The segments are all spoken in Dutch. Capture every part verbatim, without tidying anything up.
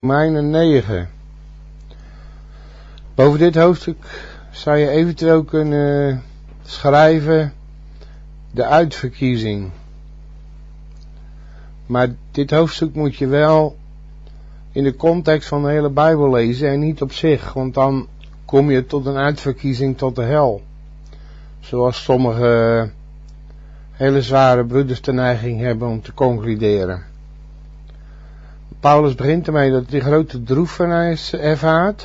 Romeinen negen. Boven dit hoofdstuk zou je eventueel kunnen schrijven de uitverkiezing. Maar dit hoofdstuk moet je wel in de context van de hele Bijbel lezen en niet op zich, want dan kom je tot een uitverkiezing tot de hel. Zoals sommige hele zware broeders de neiging hebben om te concluderen. Paulus begint ermee dat hij grote droefenis ervaart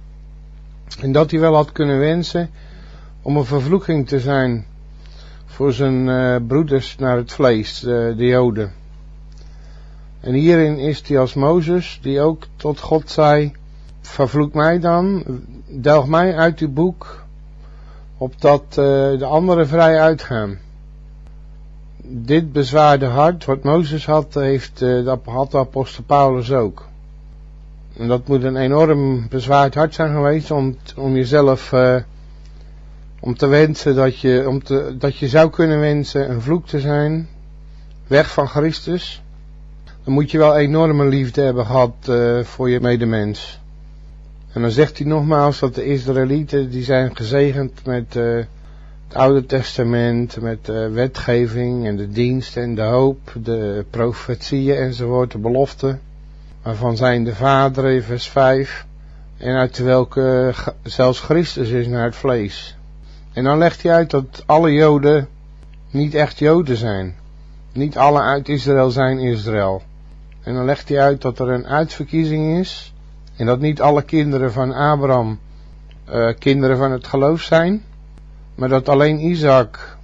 en dat hij wel had kunnen wensen om een vervloeking te zijn voor zijn uh, broeders naar het vlees, uh, de Joden. En hierin is hij als Mozes, die ook tot God zei: vervloek mij dan, delg mij uit uw boek, opdat uh, de anderen vrij uitgaan. Dit bezwaarde hart, wat Mozes had, heeft, uh, dat had de apostel Paulus ook. En dat moet een enorm bezwaard hart zijn geweest om, om jezelf, uh, om te wensen dat je, om te, dat je zou kunnen wensen een vloek te zijn, weg van Christus. Dan moet je wel enorme liefde hebben gehad uh, voor je medemens. En dan zegt hij nogmaals dat de Israëlieten, die zijn gezegend met uh, het Oude Testament, met de wetgeving en de dienst en de hoop, de profetieën enzovoort, de beloften, waarvan zijn de vaderen, vers vijf, en uit welke zelfs Christus is naar het vlees. En dan legt hij uit dat alle Joden niet echt Joden zijn. Niet alle uit Israël zijn Israël. En dan legt hij uit dat er een uitverkiezing is, en dat niet alle kinderen van Abraham uh, kinderen van het geloof zijn, maar dat alleen Isaac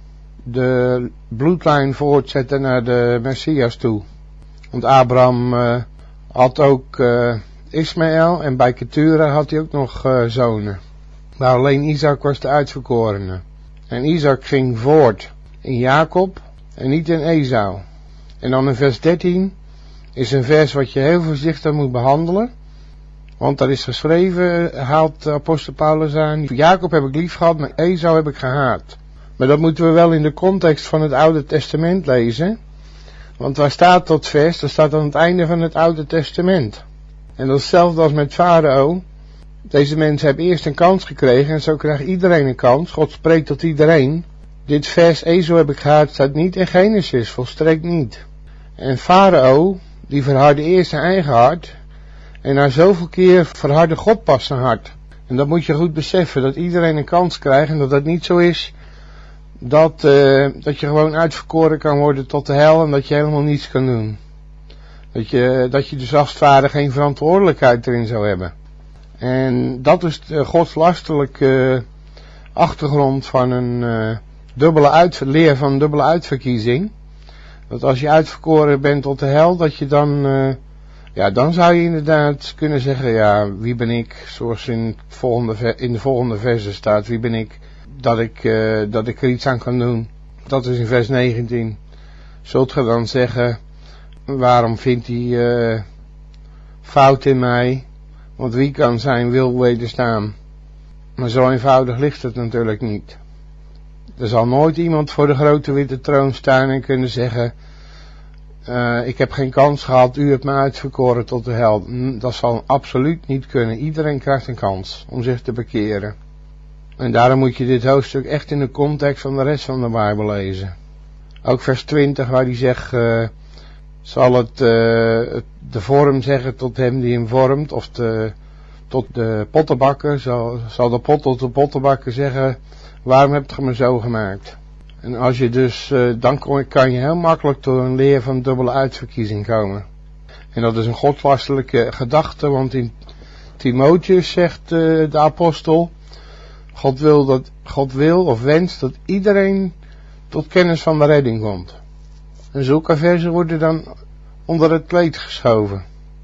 de bloedlijn voortzette naar de Messias toe. Want Abraham uh, had ook uh, Ismaël en bij Ketura had hij ook nog uh, zonen. Maar alleen Isaac was de uitverkorene. En Isaac ging voort in Jacob en niet in Esau. En dan in vers dertien is een vers wat je heel voorzichtig moet behandelen. Want daar is geschreven, haalt de apostel Paulus aan: Jacob heb ik lief gehad, maar Esau heb ik gehaat. Maar dat moeten we wel in de context van het Oude Testament lezen. Want waar staat dat vers? Dat staat aan het einde van het Oude Testament. En dat is hetzelfde als met Farao. Deze mensen hebben eerst een kans gekregen en zo krijgt iedereen een kans. God spreekt tot iedereen. Dit vers, Esau heb ik gehaat, staat niet in Genesis, volstrekt niet. En Farao, die verhardde eerst zijn eigen hart. En na zoveel keer verhardde God pas zijn hart. En dat moet je goed beseffen, dat iedereen een kans krijgt en dat dat niet zo is dat, uh, dat je gewoon uitverkoren kan worden tot de hel en dat je helemaal niets kan doen. Dat je, dat je dus als het ware geen verantwoordelijkheid erin zou hebben. En dat is de godslastelijke achtergrond van een uh, dubbele uit, leer van een dubbele uitverkiezing. Dat als je uitverkoren bent tot de hel, dat je dan... Uh, Ja, dan zou je inderdaad kunnen zeggen, ja, wie ben ik, zoals in, het volgende, in de volgende versen staat, wie ben ik, dat ik, uh, dat ik er iets aan kan doen. Dat is in vers negentien. Zult ge dan zeggen, waarom vindt hij uh, fout in mij, want wie kan zijn wil wederstaan? Maar zo eenvoudig ligt het natuurlijk niet. Er zal nooit iemand voor de grote witte troon staan en kunnen zeggen: Uh, ik heb geen kans gehad, u hebt me uitverkoren tot de hel. Dat zal absoluut niet kunnen. Iedereen krijgt een kans om zich te bekeren. En daarom moet je dit hoofdstuk echt in de context van de rest van de Bijbel lezen. Ook vers twintig, waar hij zegt, uh, zal het, uh, het de vorm zeggen tot hem die hem vormt, of de, tot de pottenbakker, zal, zal de pot tot de pottenbakker zeggen: waarom hebt ge me zo gemaakt? En als je dus, uh, dan kan je heel makkelijk door een leer van dubbele uitverkiezing komen. En dat is een godslastelijke gedachte, want in Timotheus zegt uh, de apostel: God wil, dat, God wil of wenst dat iedereen tot kennis van de redding komt. En zulke versen worden dan onder het kleed geschoven.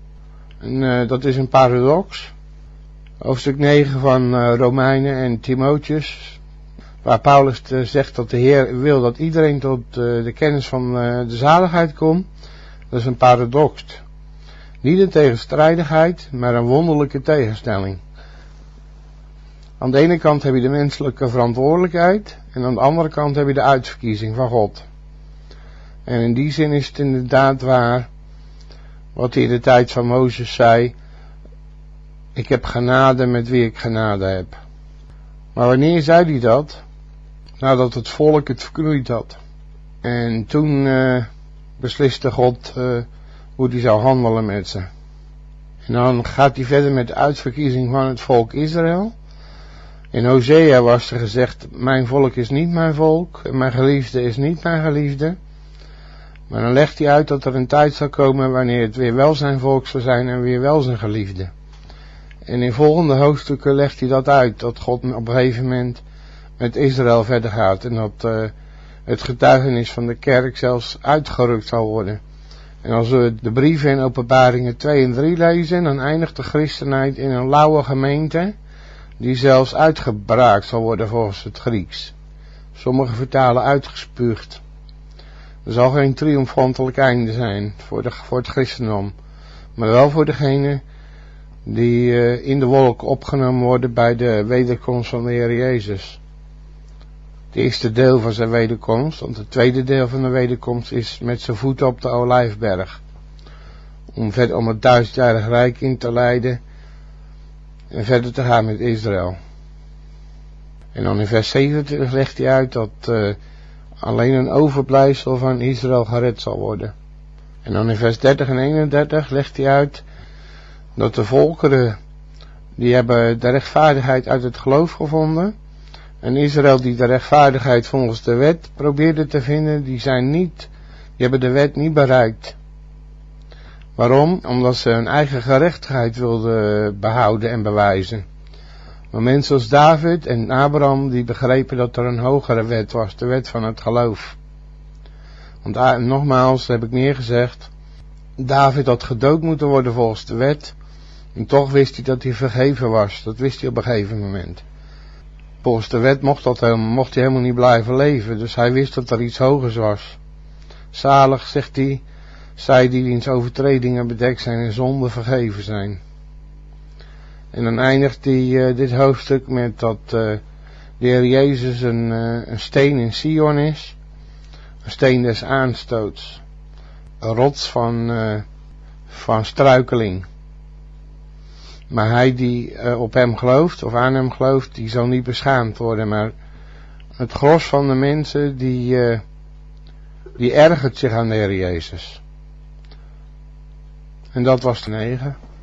En uh, dat is een paradox. Hoofdstuk negen van uh, Romeinen en Timotheus, waar Paulus zegt dat de Heer wil dat iedereen tot uh, de kennis van uh, de zaligheid komt. Dat is een paradox. Niet een tegenstrijdigheid, maar een wonderlijke tegenstelling. Aan de ene kant heb je de menselijke verantwoordelijkheid en aan de andere kant heb je de uitverkiezing van God. En in die zin is het inderdaad waar wat hij in de tijd van Mozes zei: ik heb genade met wie ik genade heb. Maar wanneer zei hij dat? Nadat het volk het verknoeid had. En toen uh, besliste God uh, hoe hij zou handelen met ze. En dan gaat hij verder met de uitverkiezing van het volk Israël. In Hosea was er gezegd, mijn volk is niet mijn volk, en mijn geliefde is niet mijn geliefde. Maar dan legt hij uit dat er een tijd zal komen wanneer het weer wel zijn volk zal zijn en weer wel zijn geliefde. En in volgende hoofdstukken legt hij dat uit, dat God op een gegeven moment met Israël verder gaat. En dat uh, het getuigenis van de kerk zelfs uitgerukt zal worden. En als we de brieven in Openbaringen twee en drie lezen, dan eindigt de christenheid in een lauwe gemeente, die zelfs uitgebraakt zal worden volgens het Grieks. Sommige vertalen uitgespuugd. Er zal geen triomfantelijk einde zijn voor, de, voor het christendom, maar wel voor degene die uh, in de wolk opgenomen worden bij de wederkomst van de Heer Jezus. Het eerste deel van zijn wederkomst, want het tweede deel van de wederkomst is met zijn voeten op de Olijfberg. Om, verder, om het duizendjarig rijk in te leiden en verder te gaan met Israël. En dan in vers zevenentwintig legt hij uit dat uh, alleen een overblijfsel van Israël gered zal worden. En dan in vers dertig en eenendertig legt hij uit dat de volkeren, die hebben de rechtvaardigheid uit het geloof gevonden. En Israël die de rechtvaardigheid volgens de wet probeerde te vinden, die zijn niet, die hebben de wet niet bereikt. Waarom? Omdat ze hun eigen gerechtigheid wilden behouden en bewijzen. Maar mensen als David en Abraham, die begrepen dat er een hogere wet was, de wet van het geloof. Want ah, nogmaals, heb ik neergezegd, David had gedood moeten worden volgens de wet. En toch wist hij dat hij vergeven was. Dat wist hij op een gegeven moment. Volgens de wet mocht, dat helemaal, mocht hij helemaal niet blijven leven. Dus hij wist dat er iets hogers was. Zalig, zegt hij, zij die wiens overtredingen bedekt zijn en zonden vergeven zijn. En dan eindigt hij uh, dit hoofdstuk met dat uh, de Heer Jezus een, uh, een steen in Sion is. Een steen des aanstoots. Een rots van, uh, van struikeling. Maar hij die uh, op hem gelooft, of aan hem gelooft, die zal niet beschaamd worden. Maar het gros van de mensen, die, uh, die ergert zich aan de Heer Jezus. En dat was de negen.